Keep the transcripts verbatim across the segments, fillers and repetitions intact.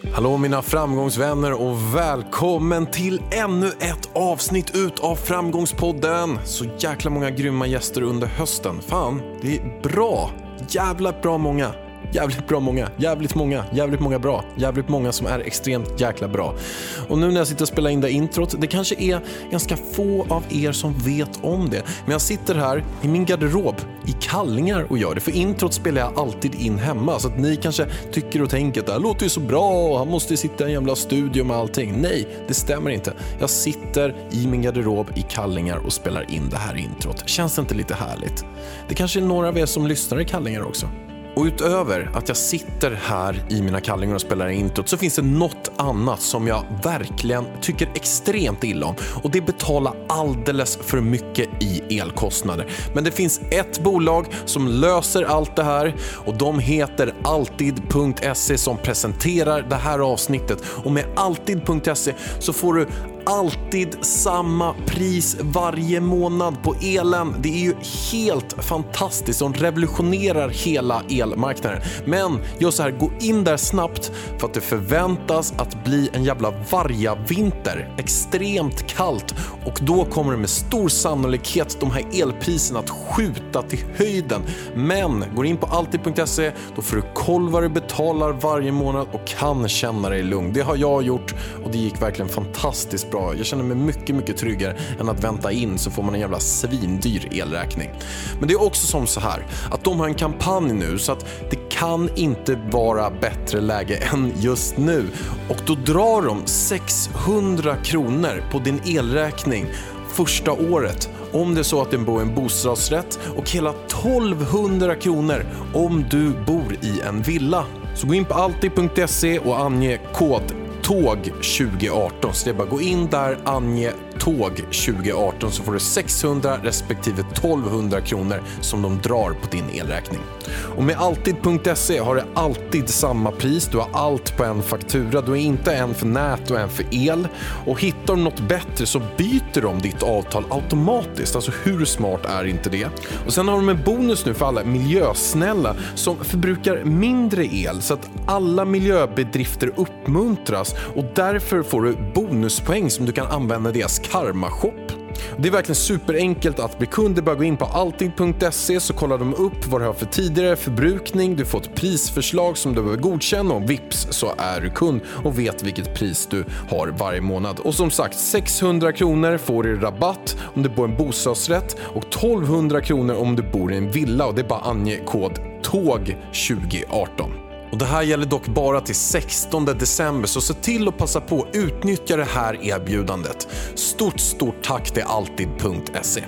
Hallå mina framgångsvänner och välkommen till ännu ett avsnitt ut av Framgångspodden. Så jäkla många grymma gäster under hösten. Fan, det är bra. Jävla bra många. Jävligt bra många, jävligt många, jävligt många bra. Jävligt många som är extremt jäkla bra. Och nu när jag sitter och spelar in det introt, det kanske är ganska få av er som vet om det. Men jag sitter här i min garderob i kallingar och gör det. För introt spelar jag alltid in hemma. Så att ni kanske tycker och tänker att det här låter ju så bra. Han måste sitta i en jävla studio med allting. Nej, det stämmer inte. Jag sitter i min garderob i kallingar och spelar in det här introt. Känns det inte lite härligt? Det kanske är några av er som lyssnar i kallingar också. Och utöver att jag sitter här i mina kallingar och spelar introt så finns det något annat som jag verkligen tycker extremt illa om. Och det betalar alldeles för mycket i elkostnader. Men det finns ett bolag som löser allt det här och de heter Alltid punkt se som presenterar det här avsnittet. Och med Alltid punkt se så får du alltid samma pris varje månad på elen. Det är ju helt fantastiskt. De revolutionerar hela elmarknaden. Men gör så här, gå in där snabbt för att det förväntas att bli en jävla vargavinter. Extremt kallt och då kommer det med stor sannolikhet de här elpriserna att skjuta till höjden. Men går in på Alltid punkt se, då får du koll vad du betalar varje månad och kan känna dig lugn. Det har jag gjort och det gick verkligen fantastiskt bra. Jag känner mig mycket, mycket tryggare än att vänta in så får man en jävla svindyr elräkning. Men det är också som så här att de har en kampanj nu så att det kan inte vara bättre läge än just nu. Och då drar de sexhundra kronor på din elräkning första året om det är så att du bor i en bostadsrätt och hela tolvhundra kronor om du bor i en villa. Så gå in på Alltid punkt se och ange kod tåg tjugo arton. Så det är bara gå in där, ange tåg tjugo arton så får du sexhundra respektive tolvhundra kronor som de drar på din elräkning. Och med Alltid punkt se har du alltid samma pris. Du har allt på en faktura. Du är inte en för nät och en för el. Och hittar du något bättre så byter de ditt avtal automatiskt. Alltså hur smart är inte det? Och sen har de en bonus nu för alla miljösnälla som förbrukar mindre el så att alla miljöbedrifter uppmuntras. Och därför får du bonuspoäng som du kan använda deras karma-shop. Det är verkligen superenkelt att bli kund. Det är bara gå in på Alltid punkt se så kollar de upp vad du har för tidigare förbrukning. Du får ett prisförslag som du behöver godkänna och vips så är du kund och vet vilket pris du har varje månad. Och som sagt, sexhundra kronor får du rabatt om du bor i en bostadsrätt och tolvhundra kronor om du bor i en villa och det är bara ange kod tåg tjugo arton. Och det här gäller dock bara till sextonde december så se till att passa på att utnyttja det här erbjudandet. Stort, stort tack till Alltid punkt se.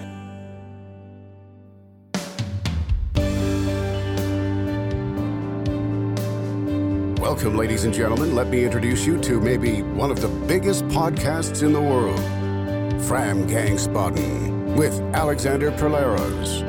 Welcome, ladies and gentlemen. Let me introduce you to maybe one of the biggest podcasts in the world, Framgångspodden with Alexander Preleros.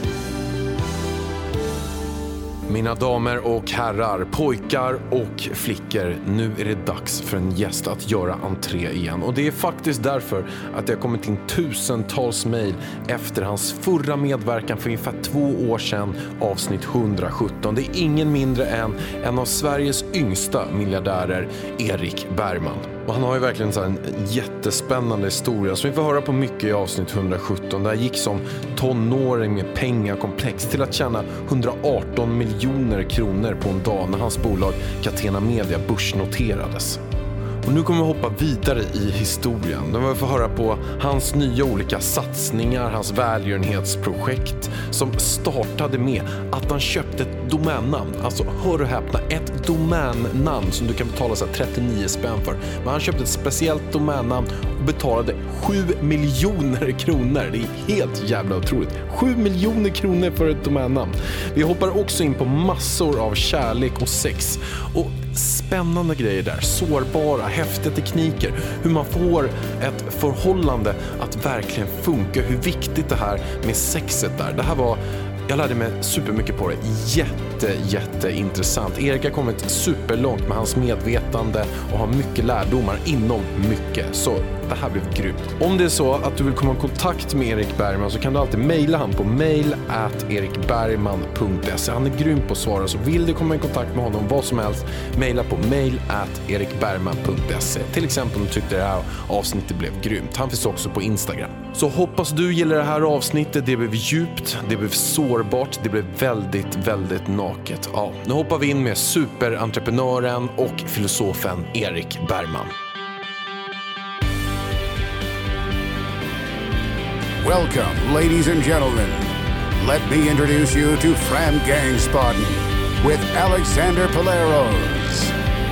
Mina damer och herrar, pojkar och flickor, nu är det dags för en gäst att göra entré igen. Och det är faktiskt därför att det har kommit in tusentals mejl efter hans förra medverkan för ungefär två år sedan, avsnitt hundrasjutton. Det är ingen mindre än en av Sveriges yngsta miljardärer, Erik Bergman. Och han har ju verkligen så här en jättespännande historia som vi får höra på mycket i avsnitt hundrasjutton. Där gick som tonåring med pengakomplex till att tjäna hundraarton miljoner kronor på en dag när hans bolag Catena Media börsnoterades. Och nu kommer vi hoppa vidare i historien. Där vi får höra på hans nya olika satsningar, hans välgörenhetsprojekt som startade med att han köpte ett domännamn. Alltså, hör och häpna, ett domännamn som du kan betala så trettionio spänn för. Men han köpte ett speciellt domännamn och betalade sju miljoner kronor. Det är helt jävla otroligt. sju miljoner kronor för ett domännamn. Vi hoppar också in på massor av kärlek och sex. Och spännande grejer där, sårbara, häftiga tekniker, hur man får ett förhållande att verkligen funka, hur viktigt det här med sexet är. Det här var, jag lärde mig supermycket på det, jätte jätte, jätteintressant. Erik har kommit superlångt med hans medvetande och har mycket lärdomar inom mycket. Så det här blev grymt. Om det är så att du vill komma i kontakt med Erik Bergman så kan du alltid mejla han på mail at erikbergman punkt se. Han är grym på att svara, så vill du komma i kontakt med honom vad som helst, mejla på mail at erikbergman punkt se. Till exempel om du tyckte det här avsnittet blev grymt. Han finns också på Instagram. Så hoppas du gillar det här avsnittet. Det blev djupt, det blev sårbart, det blev väldigt, väldigt naket. Ja, nu hoppar vi in med superentreprenören och filosofen Erik Bergman. Welcome, ladies and gentlemen. Let me introduce you to Framgangsbaden with Alexander Paleros.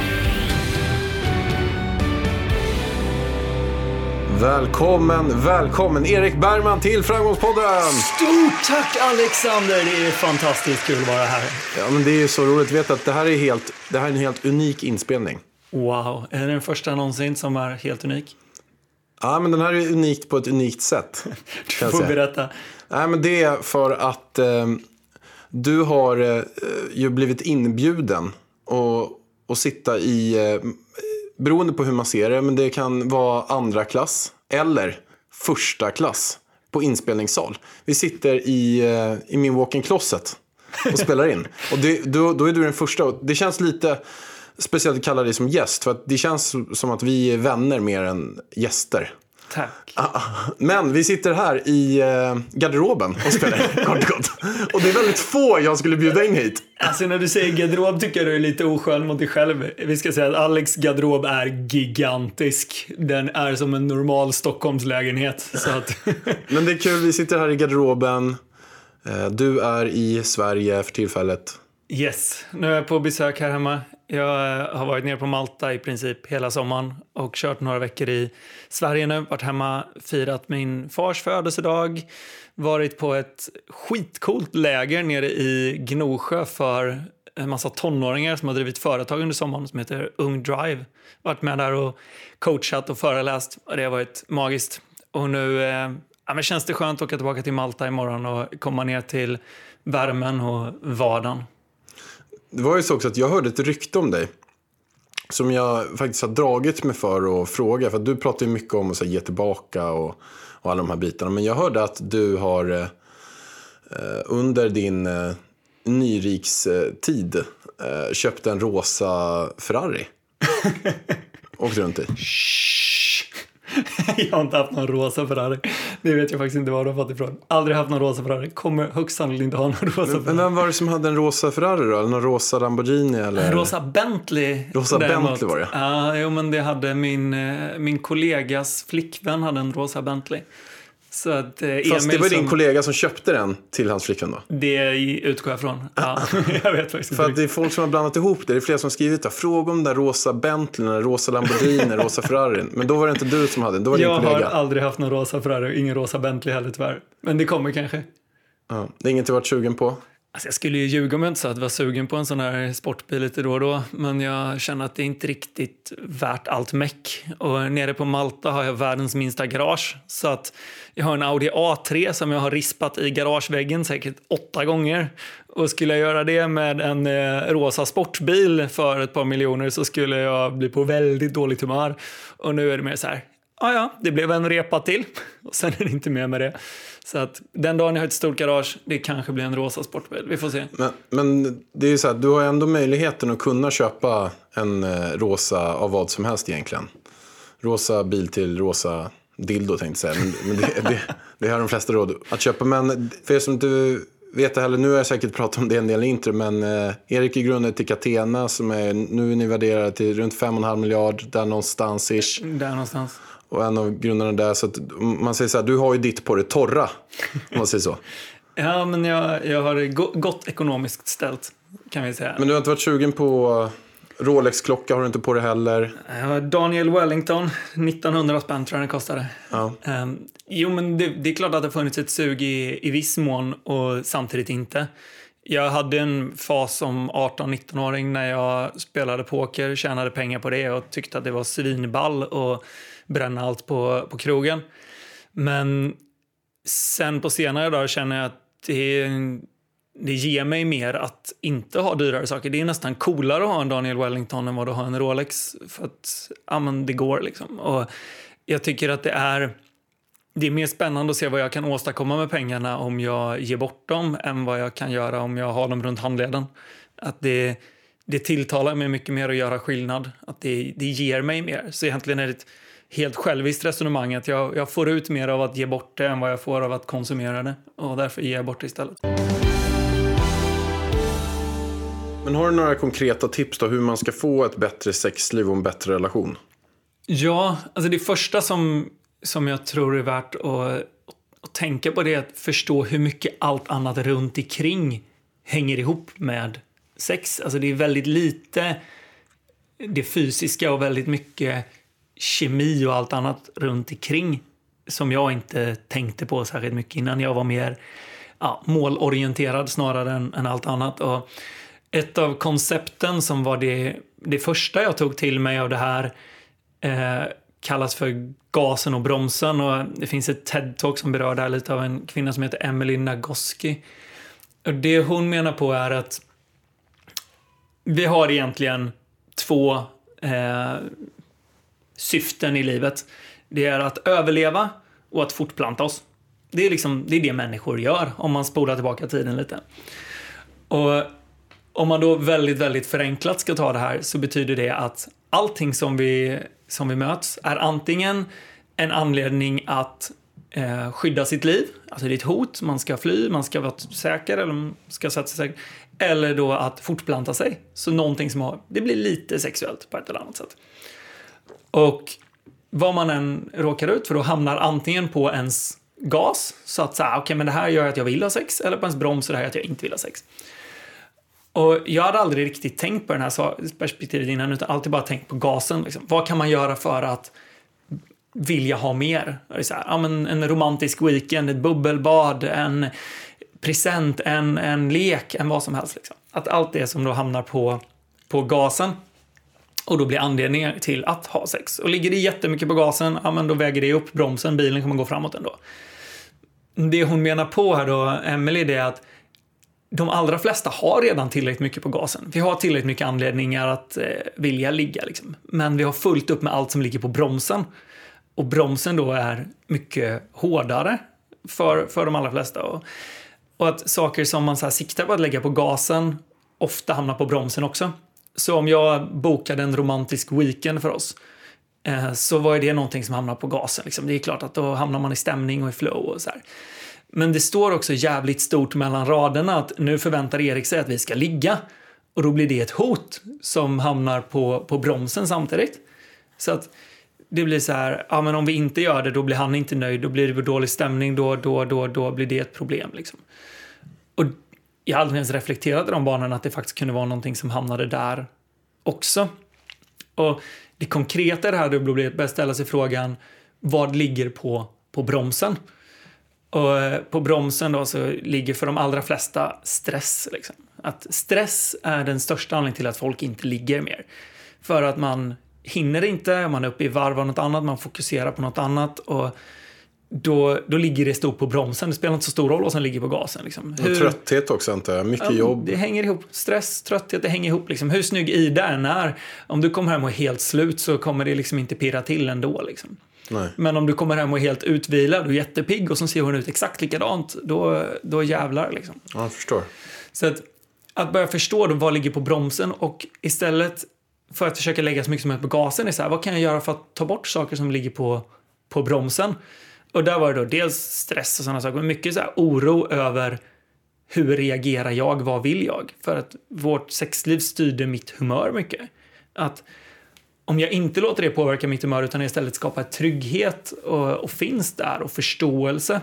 Välkommen, välkommen Erik Bergman till Framgångspodden! Stort tack Alexander, det är fantastiskt kul att vara här. Ja, men det är ju så roligt, vet att det här är helt, det här är en helt unik inspelning. Wow, är det den första någonsin som är helt unik? Ja, men den här är unikt på ett unikt sätt. Du får berätta. Nej, men det är för att eh, du har eh, ju blivit inbjuden och, och sitta i, eh, beroende på hur man ser det, men det kan vara andra klass eller första klass på inspelningssal. Vi sitter i, eh, i min walk-in closet och spelar in. Och det, då, då är du den första. Det känns lite speciellt att kalla dig som gäst, för att det känns som att vi är vänner mer än gäster. Tack. Men vi sitter här i garderoben och spelar kort och gott. Och det är väldigt få jag skulle bjuda in hit. Alltså när du säger garderob tycker jag du är lite oskön mot dig själv. Vi ska säga att Alex garderob är gigantisk. Den är som en normal Stockholmslägenhet. Så att Men det är kul, vi sitter här i garderoben. Du är i Sverige för tillfället. Yes, nu är jag på besök här hemma. Jag har varit nere på Malta i princip hela sommaren och kört några veckor i Sverige nu. Varit hemma, firat min fars födelsedag. Varit på ett skitcoolt läger nere i Gnosjö för en massa tonåringar som har drivit företag under sommaren som heter Ung Drive. Varit med där och coachat och föreläst. Det har varit magiskt. Och nu eh, ja, men känns det skönt att åka tillbaka till Malta imorgon och komma ner till värmen och vardagen. Det var ju så också att jag hörde ett rykte om dig som jag faktiskt har dragit mig för att fråga. För att du pratar ju mycket om att så, ge tillbaka och, och alla de här bitarna. Men jag hörde att du har eh, under din eh, nyrikstid eh, köpt en rosa Ferrari. Åkt runt i. Jag har inte haft någon rosa Ferrari. Det vet jag faktiskt inte var du har fått ifrån. Aldrig haft någon rosa Ferrari. Kommer högst sannolikt inte ha någon rosa Ferrari. Men vem var det som hade en rosa Ferrari då? Eller någon rosa Lamborghini? Eller? En rosa Bentley. Rosa däremot. Bentley var det. Ja, jo, men det hade min, min kollegas flickvän hade en rosa Bentley. Så att, eh, Fast Emil det var som, din kollega som köpte den till hans flickvän då? Det utgår jag från. Ja, jag vet faktiskt För inte. att det är folk som har blandat ihop det. Det är flera som har skrivit där. Fråga om den där rosa Bentley, den rosa Lamborghini, rosa Ferrari. Men då var det inte du som hade den, då var det Jag din kollega. har aldrig haft någon rosa Ferrari och ingen rosa Bentley heller tyvärr. Men det kommer kanske. Ja, det är inget du varit sugen på? Alltså jag skulle ju ljuga om jag inte sa att jag var sugen på en sån här sportbil lite då och då. Men jag känner att det är inte riktigt värt allt meck. Och nere på Malta har jag världens minsta garage. Så att jag har en Audi A tre som jag har rispat i garageväggen säkert åtta gånger. Och skulle jag göra det med en eh, rosa sportbil för ett par miljoner så skulle jag bli på väldigt dåligt humör. Och nu är det mer så här, ja ja, det blev en repa till. Och sen är det inte mer med det. Så att den dagen jag har ett stort garage, det kanske blir en rosa sportbil. Vi får se. Men, men det är ju så här, du har ändå möjligheten att kunna köpa en eh, rosa av vad som helst egentligen. Rosa bil till rosa dildo tänkte jag säga. Men, men det, det, det har de flesta råd att köpa. Men för er som du vet det heller, nu har jag säkert pratat om det en del intro. Men eh, Erik är grundare till Catena som är, nu är ni värderade till runt fem komma fem miljard. Där någonstans ish. Där någonstans. Och en av grundarna där, så att man säger så här, du har ju ditt på det torra, om man säger så. Ja, men jag, jag har det go- gott ekonomiskt ställt, kan vi säga. Men du har inte varit sugen på Rolex-klocka, har du inte på det heller? Jag har Daniel Wellington, nittonhundra spänn tror jag det kostade. Ja. Um, jo, men det, det är klart att det har funnits ett sug i, i viss mån och samtidigt inte. Jag hade en fas som arton-nitton-åring när jag spelade poker, tjänade pengar på det och tyckte att det var svinball och bränna allt på, på krogen. Men sen på senare dagar känner jag att det är, det ger mig mer att inte ha dyrare saker. Det är nästan coolare att ha en Daniel Wellington än vad att ha en Rolex. För att, ja men det går liksom. Och jag tycker att det är, det är mer spännande att se vad jag kan åstadkomma med pengarna om jag ger bort dem än vad jag kan göra om jag har dem runt handleden. Att det, det tilltalar mig mycket mer att göra skillnad. Att det, det ger mig mer. Så egentligen är det ett helt själviskt resonemang att jag, jag får ut mer av att ge bort det än vad jag får av att konsumera det. Och därför ger jag bort det istället. Men har du några konkreta tips då hur man ska få ett bättre sexliv och en bättre relation? Ja, alltså det första som, som jag tror är värt att, att tänka på det är att förstå hur mycket allt annat runt omkring hänger ihop med sex. Alltså det är väldigt lite det fysiska och väldigt mycket kemi och allt annat runt omkring som jag inte tänkte på särskilt mycket innan. Jag var mer ja, målorienterad snarare än, än allt annat. Och ett av koncepten som var det, det första jag tog till mig av det här eh, kallas för gasen och bromsen. Och det finns ett TED-talk som berör det här lite av en kvinna som heter Emily Nagoski. Och det hon menar på är att vi har egentligen två eh, syften i livet. Det är att överleva och att fortplanta oss. Det är liksom det är det människor gör om man spolar tillbaka tiden lite. Och om man då väldigt, väldigt förenklat ska ta det här så betyder det att allting som vi, som vi möts är antingen en anledning att eh, skydda sitt liv. Alltså det är ett hot, man ska fly, man ska vara säker eller man ska sätta sig säker. Eller då att fortplanta sig. Så någonting som har, det blir lite sexuellt på ett eller annat sätt. Och vad man än råkar ut för då hamnar antingen på ens gas. Så att säga, okej okay, men det här gör att jag vill ha sex. Eller på ens broms så det här gör att jag inte vill ha sex. Och jag hade aldrig riktigt tänkt på den här perspektivet innan utan alltid bara tänkt på gasen. Liksom. Vad kan man göra för att vilja ha mer? Det är så här, ja, men en romantisk weekend, ett bubbelbad, en present, en, en lek, en vad som helst. Liksom. Att allt det som då hamnar på, på gasen och då blir anledningen till att ha sex. Och ligger det jättemycket på gasen, ja, men då väger det upp bromsen, bilen kommer gå framåt ändå. Det hon menar på här då, Emily, det är att de allra flesta har redan tillräckligt mycket på gasen. Vi har tillräckligt mycket anledningar att eh, vilja ligga. Liksom. Men vi har fullt upp med allt som ligger på bromsen. Och bromsen då är mycket hårdare för, för de allra flesta. Och, och att saker som man så här siktar på att lägga på gasen ofta hamnar på bromsen också. Så om jag bokade en romantisk weekend för oss eh, så var det någonting som hamnar på gasen. Liksom. Det är klart att då hamnar man i stämning och i flow och så här. Men det står också jävligt stort mellan raderna att nu förväntar Erik sig att vi ska ligga. Och då blir det ett hot som hamnar på, på bromsen samtidigt. Så att det blir så här, ja men om vi inte gör det då blir han inte nöjd. Då blir det dålig stämning, då, då, då, då blir det ett problem liksom. Och jag har aldrig ens reflekterat i de banorna att det faktiskt kunde vara någonting som hamnade där också. Och det konkreta det här då blir att ställa sig frågan, vad ligger på, på bromsen? Och på bromsen då så ligger för de allra flesta stress. Liksom. Att stress är den största anledningen till att folk inte ligger mer. För att man hinner inte, man är uppe i varv av något annat, man fokuserar på något annat och då, då ligger det stort på bromsen. Det spelar inte så stor roll vad som ligger på gasen. Liksom. Hur, trötthet också inte, mycket ja, jobb. Det hänger ihop, stress, trötthet, det hänger ihop. Liksom. Hur snygg Ida än är, om du kommer hem och är helt slut så kommer det liksom inte pirra till ändå liksom. Nej. Men om du kommer hem och är helt utvilad och jättepigg och så ser hon ut exakt likadant, då, då jävlar liksom. Ja, jag förstår. Så att, att börja förstå då vad ligger på bromsen och istället för att försöka lägga så mycket som möjligt på gasen är så här, vad kan jag göra för att ta bort saker som ligger på, på bromsen? Och där var det då dels stress och sådana saker, men mycket så här oro över hur reagerar jag, vad vill jag? För att vårt sexliv styrde mitt humör mycket. Att om jag inte låter det påverka mitt humör utan istället skapar trygghet och, och finns där och förståelse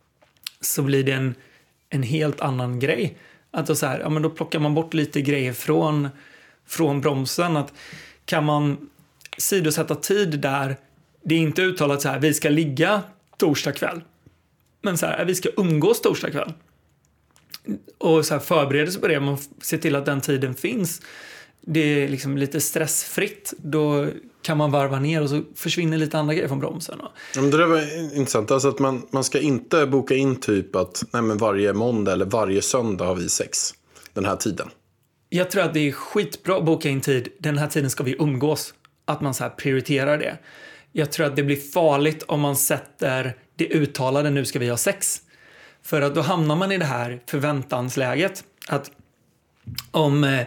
så blir det en, en helt annan grej. Att då, så här, ja, men då plockar man bort lite grejer från, från bromsen. Att kan man sidosätta tid där det är inte uttalat så här, vi ska ligga torsdag kväll. Men så här, vi ska umgås torsdag kväll. Och så här förberedelse på det, man ser till att den tiden finns. det är liksom lite stressfritt, då kan man varva ner och så försvinner lite andra grejer från bromsen. Ja, men det där var intressant. Alltså att man, man ska inte boka in typ att nej, men varje måndag eller varje söndag har vi sex den här tiden. Jag tror att det är skitbra att boka in tid. Den här tiden ska vi umgås. Att man så här prioriterar det. Jag tror att det blir farligt om man sätter det uttalade nu ska vi ha sex. För att då hamnar man i det här förväntansläget. Att om, eh,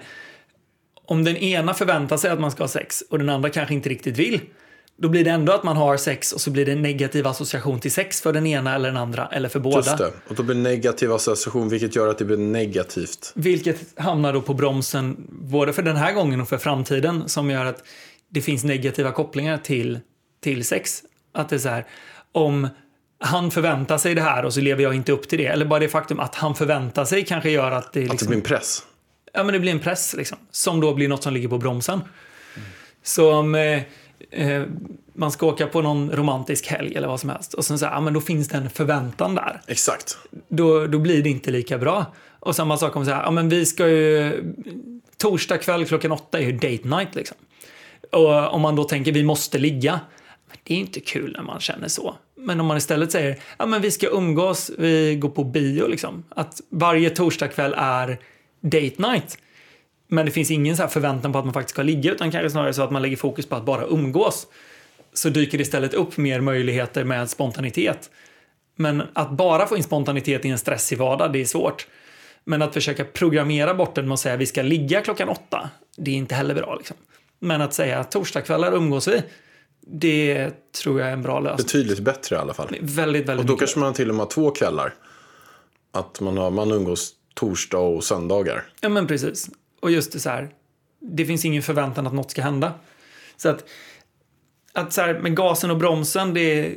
om den ena förväntar sig att man ska ha sex och den andra kanske inte riktigt vill, då blir det ändå att man har sex och så blir det en negativ association till sex för den ena eller den andra eller för båda. Just det. Och då blir det negativ association, vilket gör att det blir negativt. Vilket hamnar då på bromsen både för den här gången och för framtiden, som gör att det finns negativa kopplingar till, till sex. Att det är så här, om han förväntar sig det här och så lever jag inte upp till det. Eller bara det faktum att han förväntar sig kanske gör att det liksom, att det blir en press. Ja, men det blir en press liksom. Som då blir något som ligger på bromsen. Mm. Så om eh, eh, man ska åka på någon romantisk helg eller vad som helst. Och sen så här, ja, men då finns det en förväntan där. Exakt. Då, då blir det inte lika bra. Och samma sak om så här, ja men vi ska ju... Torsdag kväll klockan åtta är ju date night liksom. Och om man då tänker vi måste ligga, det är inte kul när man känner så. Men om man istället säger, ja men vi ska umgås, vi går på bio liksom. Att varje torsdagkväll är date night. Men det finns ingen så här förväntan på att man faktiskt ska ligga, utan kanske snarare så att man lägger fokus på att bara umgås. Så dyker det istället upp mer möjligheter med spontanitet. Men att bara få in spontanitet i en stressig vardag, det är svårt. Men att försöka programmera bort den med att säga vi ska ligga klockan åtta, det är inte heller bra liksom. Men att säga torsdagskvällar umgås vi, det tror jag är en bra lösning. Betydligt bättre i alla fall. Väldigt, väldigt. Och då kanske man till och med har två kvällar. Att man, har, man umgås torsdag och söndagar. Ja men precis. Och just det så här, det finns ingen förväntan att något ska hända. Så att, att så här, med gasen och bromsen, det,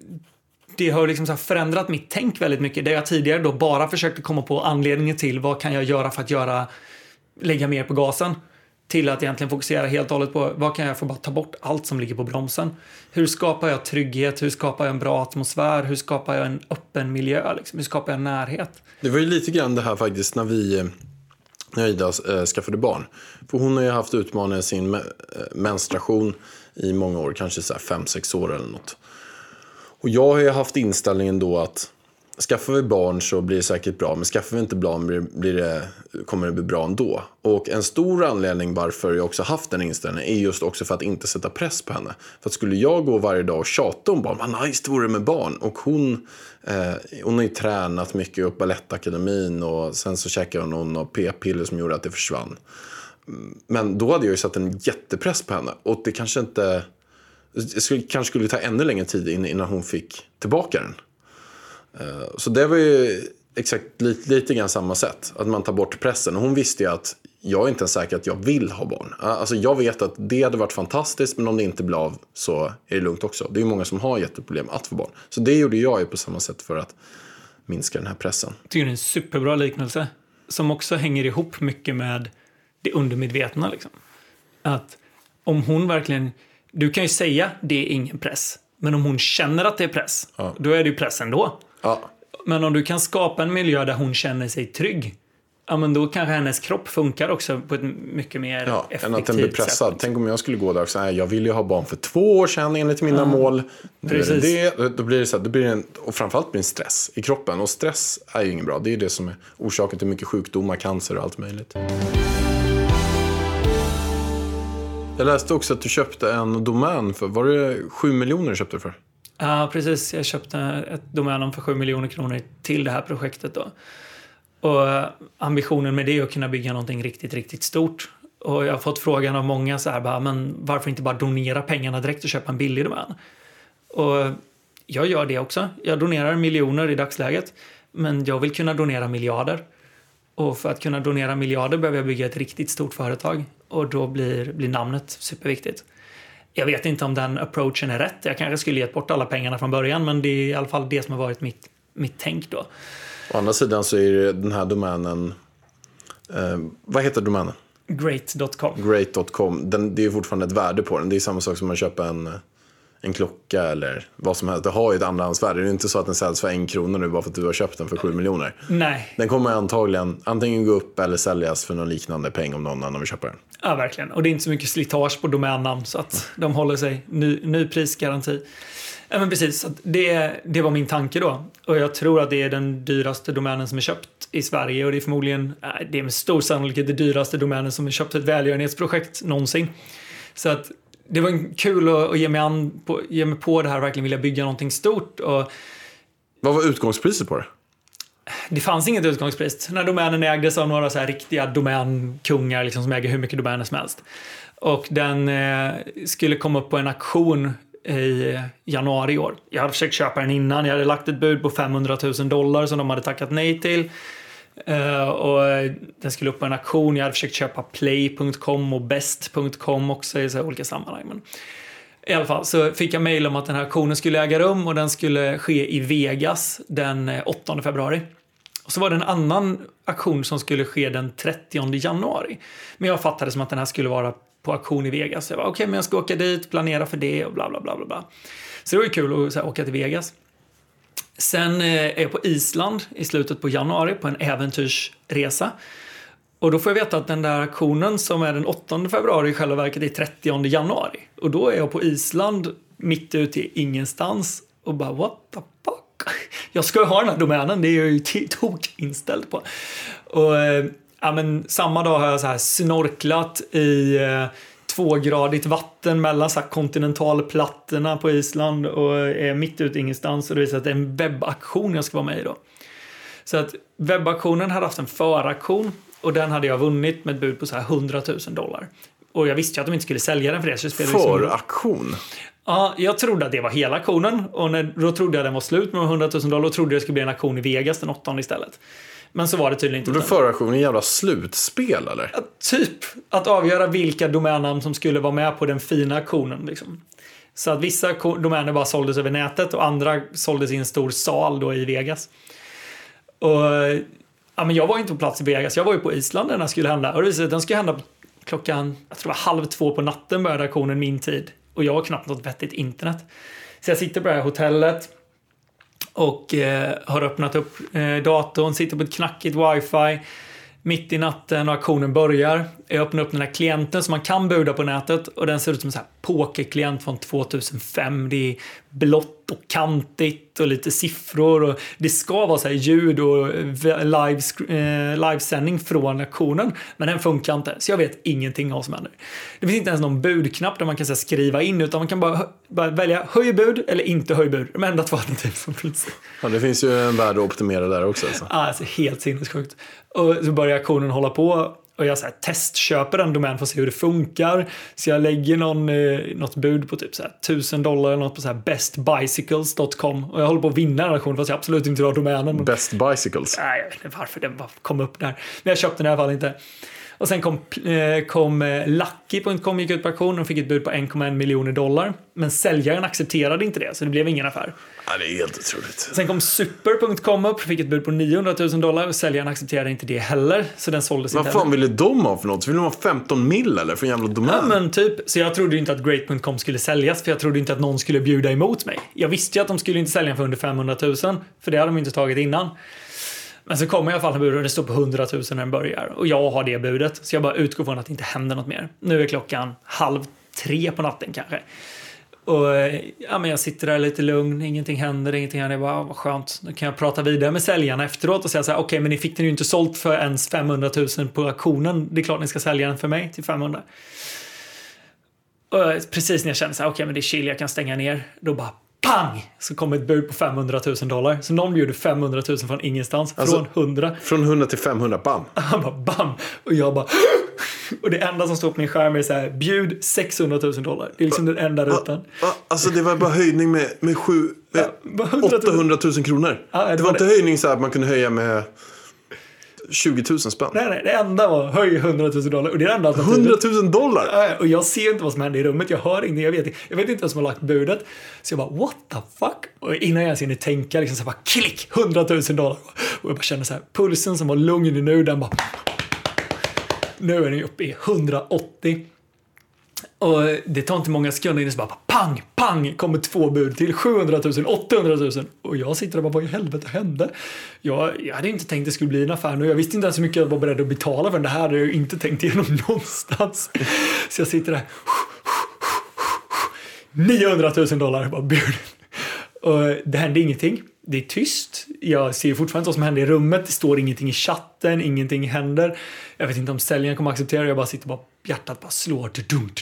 det har liksom så här förändrat mitt tänk väldigt mycket. Där jag tidigare då bara försökte komma på anledningen till vad kan jag göra för att göra, lägga mer på gasen. Till att egentligen fokusera helt och hållet på vad kan jag få bara ta bort allt som ligger på bromsen. Hur skapar jag trygghet? Hur skapar jag en bra atmosfär? Hur skapar jag en öppen miljö? Liksom? Hur skapar jag närhet? Det var ju lite grann det här faktiskt när vi, när Ida äh, skaffade barn. För hon har ju haft utmaningar i sin äh, menstruation i många år. Kanske så här fem, sex år eller något. Och jag har ju haft inställningen då att skaffar vi barn så blir det säkert bra, men skaffar vi inte barn blir, blir det, kommer det bli bra ändå. Och en stor anledning varför jag också haft den inställningen är just också för att inte sätta press på henne. För att skulle jag gå varje dag och tjata om barn, vad nice det vore med barn. Och hon, eh, hon har ju tränat mycket upp Balettakademin och sen så käkade hon någon p-piller som gjorde att det försvann. Men då hade jag ju satt en jättepress på henne. Och det kanske inte, det skulle, kanske skulle ta ännu längre tid innan hon fick tillbaka den. Så det var ju exakt lite, lite grann samma sätt. Att man tar bort pressen. Och hon visste ju att jag är inte ens säker att jag vill ha barn. Alltså jag vet att det hade varit fantastiskt, men om det inte blir av så är det lugnt också. Det är ju många som har jätteproblem att få barn. Så det gjorde jag ju på samma sätt för att minska den här pressen. Jag tycker det är en superbra liknelse. Som också hänger ihop mycket med det undermedvetna liksom. Att om hon verkligen, du kan ju säga det är ingen press. Men om hon känner att det är press, ja, då är det ju press ändå. Ja. Men om du kan skapa en miljö där hon känner sig trygg, ja, men då kanske hennes kropp funkar också på ett mycket mer ja, effektivt sätt. Än att den blir pressad. Sätt. Tänk om jag skulle gå där och säga, jag vill ju ha barn för två år sedan enligt mina ja, mål. Nu precis. Är det det. Då blir det så här, då blir det en, och framförallt blir det en stress i kroppen. Och stress är ju inget bra. Det är det som är orsaken till mycket sjukdomar, cancer och allt möjligt. Jag läste också att du köpte en domän för, var det sju miljoner du köpte det för? Ja, precis. Jag köpte ett domän för sju miljoner kronor till det här projektet då. Och ambitionen med det är att kunna bygga någonting riktigt, riktigt stort. Och jag har fått frågan av många så här, bara, men varför inte bara donera pengarna direkt och köpa en billig domän? Och jag gör det också. Jag donerar miljoner i dagsläget, men jag vill kunna donera miljarder. Och för att kunna donera miljarder behöver jag bygga ett riktigt stort företag. Och då blir, blir namnet superviktigt. Jag vet inte om den approachen är rätt. Jag kanske skulle gett bort alla pengarna från början, men det är i alla fall det som har varit mitt, mitt tänk då. Å andra sidan så är den här domänen, eh, vad heter domänen? Great dot com. Great dot com. Den, det är fortfarande ett värde på den. Det är samma sak som att köpa en, en klocka eller vad som helst. Det har ju ett andrahandsvärde. Det är inte så att den säljs för en krona nu bara för att du har köpt den för sju miljoner. Nej. Den kommer antagligen antingen gå upp eller säljas för någon liknande peng om någon annan vill köpa den. Ja, verkligen. Och det är inte så mycket slitage på domännamn så att de håller sig ny, ny prisgaranti. Ja, men precis. Så att det, det var min tanke då. Och jag tror att det är den dyraste domänen som är köpt i Sverige. Och det är förmodligen, det är med stor sannolikhet det dyraste domänen som är köpt ett välgörenhetsprojekt någonsin. Så att det var kul att, att ge, mig an på, ge mig på det här, verkligen vilja bygga någonting stort. Och vad var utgångspriset på det? Det fanns inget utgångspris. Den här domänen ägdes av några så här riktiga domänkungar liksom, som äger hur mycket domäner som helst. Och den eh, skulle komma upp på en auktion i januari i år. Jag hade försökt köpa den innan. Jag hade lagt ett bud på femhundratusen dollar som de hade tackat nej till. Uh, och den skulle upp på en auktion. Jag hade försökt köpa play punkt com och best punkt com också i så här olika sammanhang. Men i alla fall så fick jag mejl om att den här auktionen skulle äga rum och den skulle ske i Vegas den åttonde februari. Och så var det en annan auktion som skulle ske den trettionde januari. Men jag fattade som att den här skulle vara på auktion i Vegas. Så jag var okej, okay, men jag ska åka dit, planera för det och bla bla bla bla. Så det var ju kul att så här, åka till Vegas. Sen är jag på Island i slutet på januari på en äventyrsresa. Och då får jag veta att den där auktionen som är den åttonde februari i själva verket är trettionde januari. Och då är jag på Island mitt ute i ingenstans och bara what the fuck? Jag ska ju ha den här domänen, det är jag ju tok inställd på. Och ja, men samma dag har jag så här snorklat i eh, tvågradigt vatten mellan så här kontinentalplattorna på Island och är mitt ute ingenstans och det visar att det är en webbaktion jag ska vara med i då. Så att webbaktionen hade haft en föraktion och den hade jag vunnit med ett bud på så här hundratusen dollar. Och jag visste ju att de inte skulle sälja den för det. Så föraktion? Ja, jag trodde att det var hela auktionen och när, då trodde jag att den var slut med hundratusen dollar och trodde det skulle bli en auktion i Vegas den åttonde istället. Men så var det tydligen inte. Men föraktion är en jävla slutspel eller? Ja, typ att avgöra vilka domännamn som skulle vara med på den fina auktionen liksom. Så att vissa domäner bara såldes över nätet och andra såldes i en stor sal då i Vegas. Och ja, men jag var inte på plats i Vegas. Jag var ju på Island när den skulle hända. Och det den skulle hända klockan, jag tror det var halv två på natten började auktionen min tid. Och jag har knappt något vettigt internet. Så jag sitter på det här hotellet och eh, har öppnat upp eh, datorn, sitter på ett knackigt wifi mitt i natten och auktionen börjar. Jag öppnar upp den här klienten som man kan buda på nätet och den ser ut som en så här pokerklient från tvåtusenfem. Det är blått och kantigt och lite siffror och det ska vara så här ljud och live, eh, livesändning från auktionen, men den funkar inte. Så jag vet ingenting om vad som händer. Det finns inte ens någon budknapp där man kan så här, skriva in, utan man kan bara, bara välja höjbud eller inte höjbud. De enda två alternativ som finns. Ja, det finns ju en värld att optimera där också. Alltså. Ja, alltså helt sinnessjukt. Och så börjar auktionen hålla på och jag så här, testköper en domän för att se hur det funkar. Så jag lägger någon, eh, något bud på typ så här, tusen dollar eller något på så här best bicycles dot com. Och jag håller på att vinna den auktionen fast jag absolut inte har domänen. Best Bicycles? Nej, jag vet inte varför den bara kom upp där. Men jag köpte den i alla fall inte. Och sen kom, eh, kom Lucky punkt com gick ut på auktion och fick ett bud på en komma en miljoner dollar. Men säljaren accepterade inte det, så det blev ingen affär. Ja, det är helt otroligt. Sen kom super punkt com upp och fick ett bud på niohundratusen dollar och säljaren accepterade inte det heller. Så den såldes inte. Vad fan ville de ha för något? Vill de ha femton mil eller för en jävla domän? Ja, men typ. Så jag trodde inte att great punkt com skulle säljas, för jag trodde inte att någon skulle bjuda emot mig. Jag visste ju att de skulle inte sälja för under femhundratusen, för det hade de inte tagit innan. Men så kommer jag i alla fall bud och det står på hundratusen när den börjar. Och jag har det budet. Så jag bara utgår från att det inte händer något mer. Nu är klockan halv tre på natten kanske. Och ja, men jag sitter där lite lugn. Ingenting händer, ingenting händer. Jag bara, vad skönt. Nu kan jag prata vidare med säljarna efteråt och säga så här: okej, okay, men ni fick den ju inte sålt för ens femhundratusen på auktionen. Det är klart ni ska sälja den för mig till femhundra. Och precis när jag känner så här, okej, okay, men det är chill, jag kan stänga ner. Då bara pang! Så kom ett bud på femhundratusen dollar. Så någon bjuder femhundratusen från ingenstans. Från alltså, hundra. Från hundra till femhundra, bam. Han bara bam. Och jag bara och det enda som står på min skärm är så här: bjud sexhundratusen dollar. Det är liksom den enda rutan. Alltså det var bara höjning med, med, sju, med ja, åttahundratusen kronor. Ja, det, det var, var inte det. Höjning så här att man kunde höja med tjugotusen spänn. Nej, nej, det enda var höj hundratusen dollar. Och det är det enda hundratusen dollar? Ja, och jag ser inte vad som händer i rummet. Jag hör ingenting. Jag vet, jag vet inte vad som har lagt budet. Så jag bara, what the fuck? Och innan jag ens hinner tänka, liksom så bara, klick, hundratusen dollar. Och jag bara känner så här, pulsen som var lugn nu, den bara... Nu är den uppe i hundraåttio. Och det tar inte många sekunder innan så bara pang, pang kommer två bud till sjuhundratusen, åttahundratusen. Och jag sitter och bara, vad i helvete hände? Jag, jag hade inte tänkt att det skulle bli en affär nu. Jag visste inte ens hur mycket jag var beredd att betala för den. Det här hade jag inte tänkt igenom någonstans. Så jag sitter där. niohundratusen dollar bara bud. Och det hände ingenting. Det är tyst. Jag ser fortfarande vad som händer i rummet. Det står ingenting i chatten. Ingenting händer. Jag vet inte om säljaren kommer att acceptera. Jag bara sitter bara, hjärtat bara slår.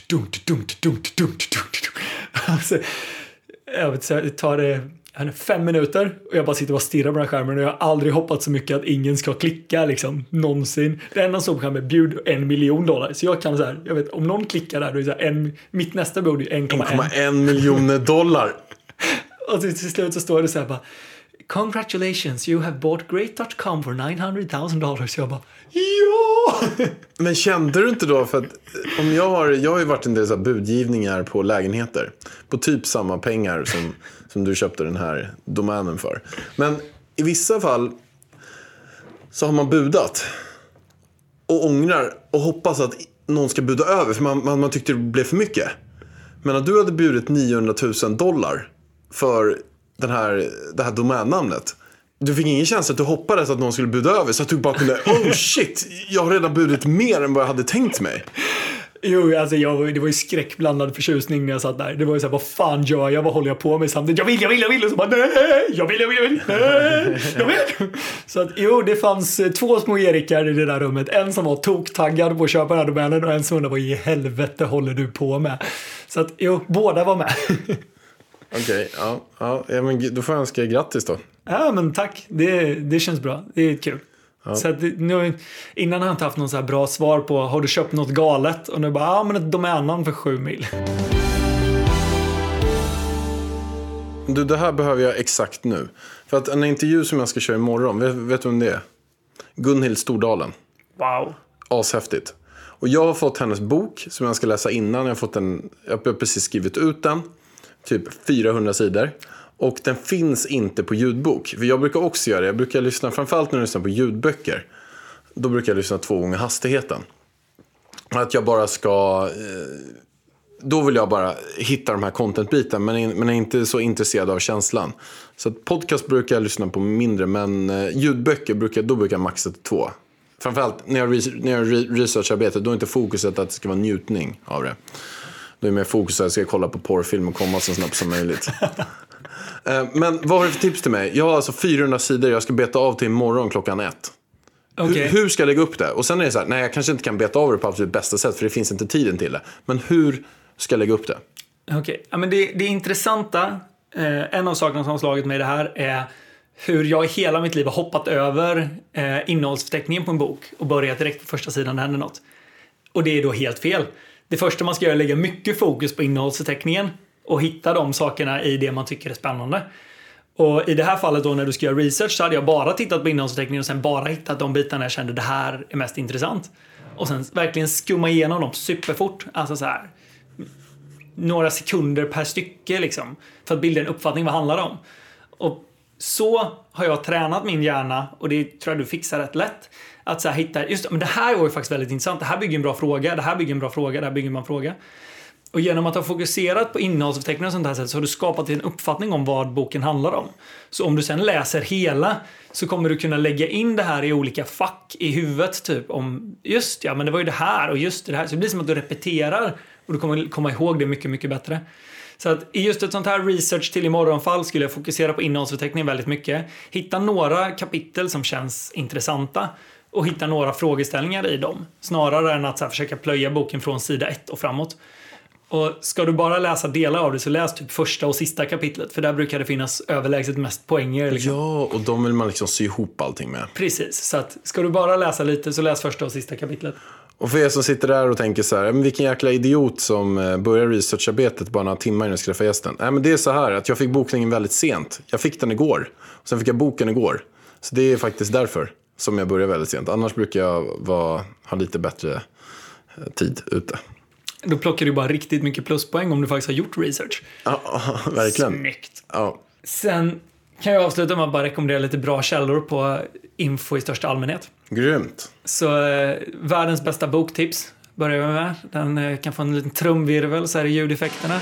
Alltså, jag vet, så det tar det fem minuter. Och jag bara sitter och stirrar på den här skärmen. Och jag har aldrig hoppat så mycket att ingen ska klicka liksom, någonsin. Det enda som kan med bjud en miljon dollar. Så jag kan så här, jag vet, om någon klickar där, då är det så här, en, mitt nästa bud är en komma en miljoner dollar. Och till slut så står det så här bara, congratulations, you have bought great dot com for nine hundred thousand dollars. Så jag bara, ja! Men kände du inte då, för att om jag har, jag har ju varit en del så här budgivningar på lägenheter. På typ samma pengar som, som du köpte den här domänen för. Men i vissa fall så har man budat. Och ångrar och hoppas att någon ska buda över. För man, man, man tyckte det blev för mycket. Men att du hade bjudit niohundratusen dollar för den här, det här domännamnet. Du fick ingen känsla att du hoppades att någon skulle buda över. Så att du bara kunde, oh shit, jag har redan budit mer än vad jag hade tänkt mig. Jo, alltså jag, det var ju skräckblandad förtjusning när jag satt där. Det var ju såhär, vad fan gör jag? Vad håller jag på med samtidigt? Jag vill, jag vill, jag vill! Och så bara, nej! Jag vill, jag vill, jag vill! Nej! Jag vill! Så att, jo, det fanns två små Erikar i det där rummet. En som var toktaggad på att köpa den här domänen och en som undrade, vad i helvete håller du på med? Så att, jo, båda var med. Okej, okay, ja, ja, ja, men då får jag önska grattis då. Ja, men tack. Det, det känns bra. Det är kul. Ja. Så att nu, innan har jag inte haft någon så här bra svar på, har du köpt något galet? Och nu bara, ja men ett domännamn för sju mil. Du, det här behöver jag exakt nu. För att en intervju som jag ska köra imorgon, vet, vet du om det är? Gunhild Stordalen. Wow. Ashäftigt. Och jag har fått hennes bok som jag ska läsa innan. Jag har, fått en, jag har precis skrivit ut den. Typ fyrahundra sidor. Och den finns inte på ljudbok. För jag brukar också göra det. Jag brukar lyssna, framförallt när jag lyssnar på ljudböcker. Då brukar jag lyssna två gånger hastigheten. Att jag bara ska... Då vill jag bara hitta de här content-biten. Men, men är inte så intresserad av känslan. Så att podcast brukar jag lyssna på mindre. Men ljudböcker brukar, då brukar jag maxa till två. Framförallt när jag, när jag researcharbete. Då är inte fokuset att det ska vara njutning av det. Då är mer fokus att jag ska kolla på porrfilm och komma så snabbt som möjligt. Men vad har du för tips till mig? Jag har alltså fyrahundra sidor. Jag ska beta av till imorgon klockan ett. Okay. Hur, hur ska jag lägga upp det? Och sen är det så här, nej jag kanske inte kan beta av det på absolut bästa sätt. För det finns inte tiden till det. Men hur ska jag lägga upp det? Okej, okay. Ja, men det, det intressanta. Eh, en av sakerna som har slagit mig i det här är hur jag i hela mitt liv har hoppat över eh, innehållsförteckningen på en bok. Och börjat direkt på första sidan, det händer något. Och det är då helt fel. Det första man ska göra är att lägga mycket fokus på innehållsförteckningen och hitta de sakerna i det man tycker är spännande. Och i det här fallet då när du ska göra research så hade jag bara tittat på innehållsförteckningen och sen bara hittat de bitarna jag kände det här är mest intressant. Och sen verkligen skumma igenom dem superfort. Alltså så här några sekunder per stycke liksom. För att bilda en uppfattning vad det handlar om. Och så har jag tränat min hjärna och det tror jag du fixar rätt lätt. Att så här hitta, just men det här var ju faktiskt väldigt intressant. Det här bygger en bra fråga, det här bygger en bra fråga, det här bygger en bra fråga. Och genom att ha fokuserat på innehållsförteckningen och sånt här sätt så har du skapat en uppfattning om vad boken handlar om. Så om du sen läser hela så kommer du kunna lägga in det här i olika fack i huvudet typ om just ja men det var ju det här och just det här. Så det blir som att du repeterar och du kommer komma ihåg det mycket mycket bättre. Så att i just ett sånt här research till imorgonfall skulle jag fokusera på innehållsförteckningen väldigt mycket. Hitta några kapitel som känns intressanta. Och hitta några frågeställningar i dem. Snarare än att så här, försöka plöja boken från sida ett och framåt. Och ska du bara läsa delar av det så läs typ första och sista kapitlet. För där brukar det finnas överlägset mest poänger. Liksom. Ja, och de vill man liksom sy ihop allting med. Precis, så att ska du bara läsa lite så läs första och sista kapitlet. Och för er som sitter där och tänker så här, men vilken jäkla idiot som börjar researcharbetet bara några timmar innan jag ska träffa gästen. Nej, men det är så här att jag fick bokningen väldigt sent. Jag fick den igår. Och sen fick jag boken igår. Så det är faktiskt därför som jag börjar väldigt sent. Annars brukar jag vara, ha lite bättre tid ute. Då plockar du bara riktigt mycket pluspoäng om du faktiskt har gjort research. Ja, verkligen. Snyggt. Ja. Sen kan jag avsluta med att bara rekommendera lite bra källor på info i största allmänhet. Grymt. Så eh, världens bästa boktips börjar vi med. Den eh, kan få en liten trumvirvel, så här är ljudeffekterna.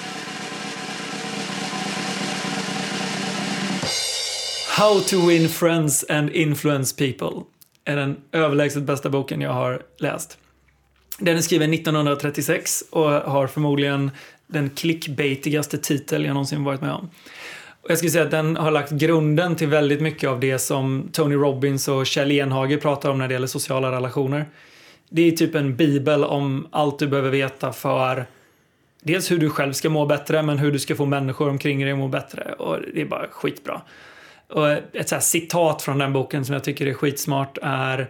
How to win friends and influence people är den överlägset bästa boken jag har läst. Den är skriven nittonhundratrettiosex och har förmodligen den clickbaitigaste titel jag någonsin varit med om. Och jag skulle säga att den har lagt grunden till väldigt mycket av det som Tony Robbins och Kjell Enhage pratar om när det gäller sociala relationer. Det är typ en bibel om allt du behöver veta för dels hur du själv ska må bättre, men hur du ska få människor omkring dig att må bättre. Och det är bara skitbra. Och ett så här citat från den boken som jag tycker är skitsmart är: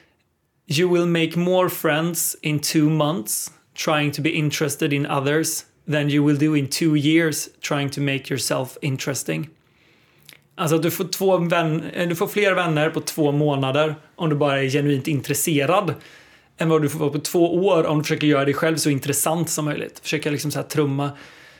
You will make more friends in two months trying to be interested in others than you will do in two years trying to make yourself interesting. Alltså att du får, två vän, du får fler vänner på två månader om du bara är genuint intresserad än vad du får på två år om du försöker göra dig själv så intressant som möjligt. Försöka liksom så här trumma.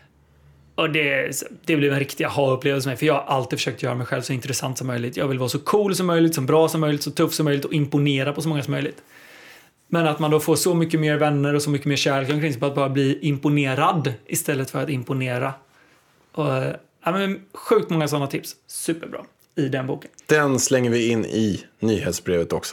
Och det, det blev en riktig aha-upplevelse för mig, för jag har alltid försökt göra mig själv så intressant som möjligt. Jag vill vara så cool som möjligt, så bra som möjligt, så tuff som möjligt och imponera på så många som möjligt. Men att man då får så mycket mer vänner och så mycket mer kärlek omkring sig på att bara bli imponerad istället för att imponera. Och, ja, men sjukt många sådana tips. Superbra i den boken. Den slänger vi in i nyhetsbrevet också.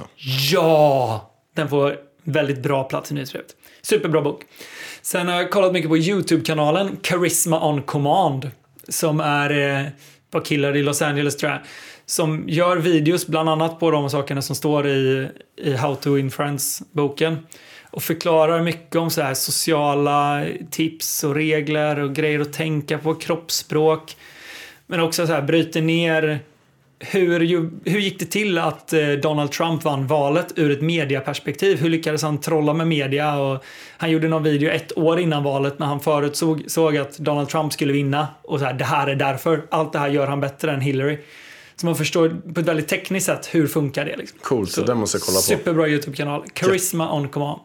Ja! Den får väldigt bra plats i nyhetsbrevet. Superbra bok. Sen har jag kollat mycket på YouTube-kanalen Charisma on Command, som är eh, på killar i Los Angeles, tror jag, som gör videos bland annat på de sakerna som står i, i How to Win Friends-boken och förklarar mycket om så här sociala tips och regler och grejer att tänka på, kroppsspråk, men också så här bryter ner hur, hur gick det till att Donald Trump vann valet ur ett mediaperspektiv. Hur lyckades han trolla med media? Och han gjorde någon video ett år innan valet när han förutsåg såg att Donald Trump skulle vinna. Och så här, det här är därför. Allt det här gör han bättre än Hillary. Så man förstår på ett väldigt tekniskt sätt hur funkar det. Liksom. Cool, så, så den måste jag kolla på. Superbra YouTube-kanal. Charisma on Command.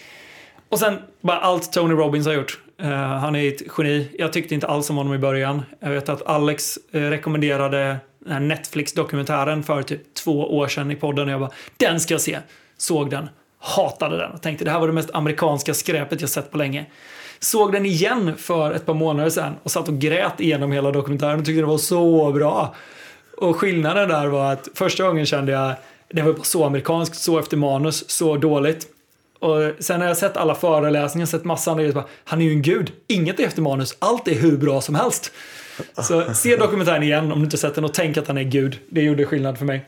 Och sen bara allt Tony Robbins har gjort. Uh, han är ett geni. Jag tyckte inte alls om honom i början. Jag vet att Alex uh, rekommenderade den här Netflix-dokumentären för typ två år sedan i podden. Och jag bara, den ska jag se. Såg den. Hatade den. Och tänkte, det här var det mest amerikanska skräpet jag sett på länge. Såg den igen för ett par månader sedan. Och satt och grät igenom hela dokumentären. Och tyckte det var så bra. Och skillnaden där var att första gången kände jag, det var så amerikanskt, så efter manus, så dåligt. Och sen har jag sett alla föreläsningar, sett massa andra grejer. Han är ju en gud. Inget är efter manus. Allt är hur bra som helst. Så se dokumentären igen om du inte sett den och tänk att han är gud. Det gjorde skillnad för mig.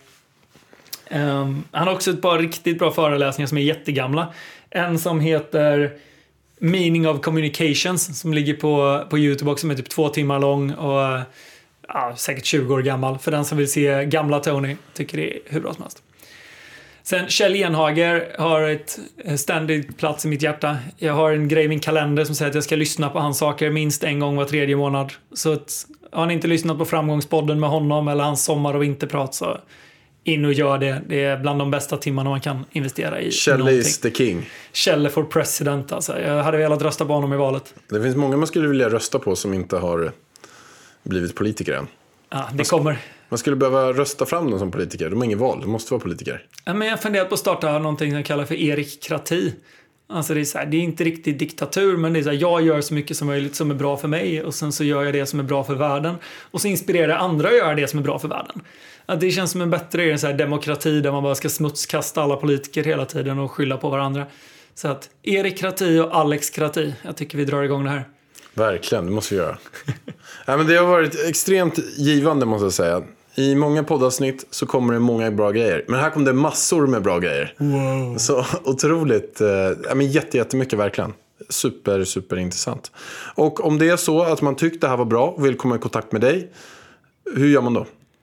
Um, han har också ett par riktigt bra föreläsningar som är jättegamla. En som heter Meaning of Communications som ligger på, på YouTube också, som är typ två timmar lång och ja, säkert tjugo år gammal. För den som vill se gamla Tony tycker det är hur bra som helst. Sen Kjell Enhager har ett ständigt plats i mitt hjärta. Jag har en grej i min kalender som säger att jag ska lyssna på hans saker minst en gång var tredje månad. Så att, har ni inte lyssnat på Framgångspodden med honom eller hans sommar- och vinterprat, så in och gör det. Det är bland de bästa timmarna man kan investera i. Kjell is the king. Kjell for president alltså. Jag hade velat rösta på honom i valet. Det finns många man skulle vilja rösta på som inte har blivit politiker än. Ja, det kommer. Man skulle behöva rösta fram någon som politiker. De har ingen val, de måste vara politiker. Ja, men jag har funderat på att starta någonting som kallar för Erik-krati. Alltså det är, så här, det är inte riktigt diktatur, men det är så här, jag gör så mycket som möjligt som är bra för mig och sen så gör jag det som är bra för världen. Och så inspirerar jag andra att göra det som är bra för världen. Att det känns som en bättre så här, demokrati där man bara ska smutskasta alla politiker hela tiden och skylla på varandra. Så att Erik-krati och Alex-krati, jag tycker vi drar igång det här. Verkligen, det måste vi göra. Ja, men det har varit extremt givande, måste jag säga. I många poddavsnitt så kommer det många bra grejer. Men här kom det massor med bra grejer. Wow. Så otroligt, ja, men jätte, jättemycket verkligen. Super, super intressant. Och om det är så att man tyckte det här var bra och vill komma i kontakt med dig, hur gör man då?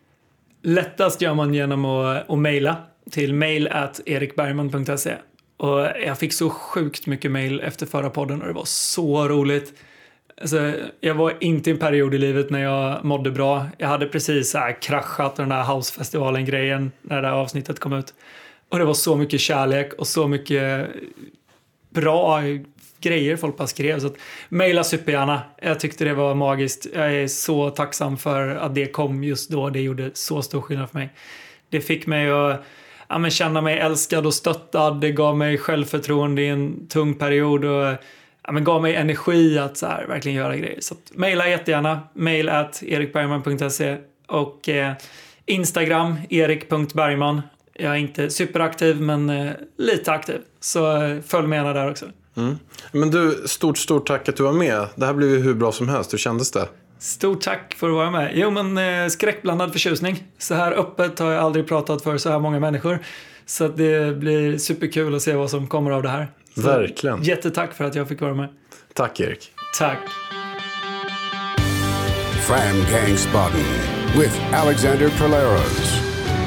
Lättast gör man genom att, att mejla till mail at erikbergman punkt se. Och jag fick så sjukt mycket mejl efter förra podden och det var så roligt. Alltså, jag var inte i en period i livet när jag mådde bra. Jag hade precis så här kraschat den där Housefestivalen-grejen när det här avsnittet kom ut. Och det var så mycket kärlek och så mycket bra grejer folk bara skrev. Så att, mejla supergärna. Jag tyckte det var magiskt. Jag är så tacksam för att det kom just då. Det gjorde så stor skillnad för mig. Det fick mig att ja, men känna mig älskad och stöttad. Det gav mig självförtroende i en tung period och ja, men gav mig energi att så här, verkligen göra grejer. Så att, mejla jättegärna, mail at erikbergman punkt se och eh, Instagram erik punkt bergman. Jag är inte superaktiv men eh, lite aktiv, så eh, följ med där också. Mm. Men du, stort stort tack att du var med. Det här blev ju hur bra som helst, hur kändes det? Stort tack för att vara med. Jo, men eh, skräckblandad förtjusning. Så här öppet har jag aldrig pratat för så här många människor. Så att det blir superkul att se vad som kommer av det här. Så verkligen. Jättetack för att jag fick vara med. Tack Erik. Tack. Framgangsbotten with Alexander Perleros.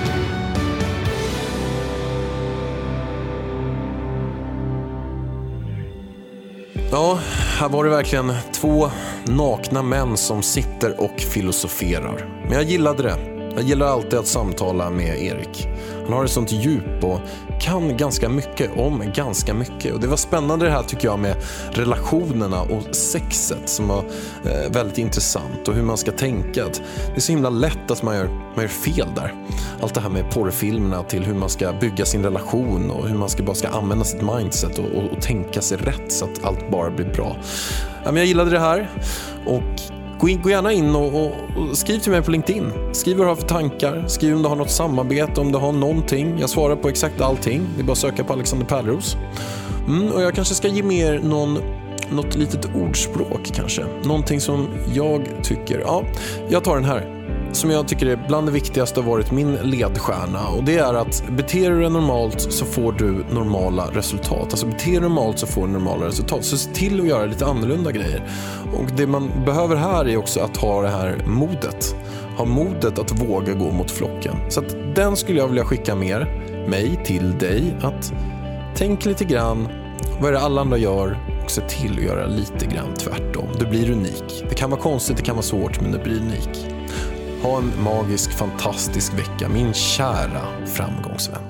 Ja, här var det verkligen två nakna män som sitter och filosoferar. Men jag gillade det. Jag gillar alltid att samtala med Erik. Han har ett sånt djup och kan ganska mycket om ganska mycket. Och det var spännande det här tycker jag med relationerna och sexet som var eh, väldigt intressant. Och hur man ska tänka. Det är så himla lätt att man gör, man gör fel där. Allt det här med porrfilmerna till hur man ska bygga sin relation och hur man ska bara ska använda sitt mindset och, och, och tänka sig rätt så att allt bara blir bra. Ja, men jag gillade det här och Gå, in, gå gärna in och, och, och skriv till mig på LinkedIn. Skriv vad du har för tankar. Skriv om du har något samarbete, om du har någonting. Jag svarar på exakt allting. Det är bara att söka på Alexander Perleros. Mm, och jag kanske ska ge med er någon, något litet ordspråk kanske. Någonting som jag tycker... Ja, jag tar den här. Som jag tycker är bland det viktigaste har varit min ledstjärna. Och det är att beter du dig normalt så får du normala resultat. Alltså beter du normalt så får du normala resultat. Så se till att göra lite annorlunda grejer. Och det man behöver här är också att ha det här modet. Ha modet att våga gå mot flocken. Så att den skulle jag vilja skicka med mig till dig. Att tänk lite grann. Vad är det alla andra gör? Och se till att göra lite grann tvärtom. Du blir unik. Det kan vara konstigt, det kan vara svårt, men det blir unik. Ha en magisk, fantastisk vecka, min kära framgångsvän.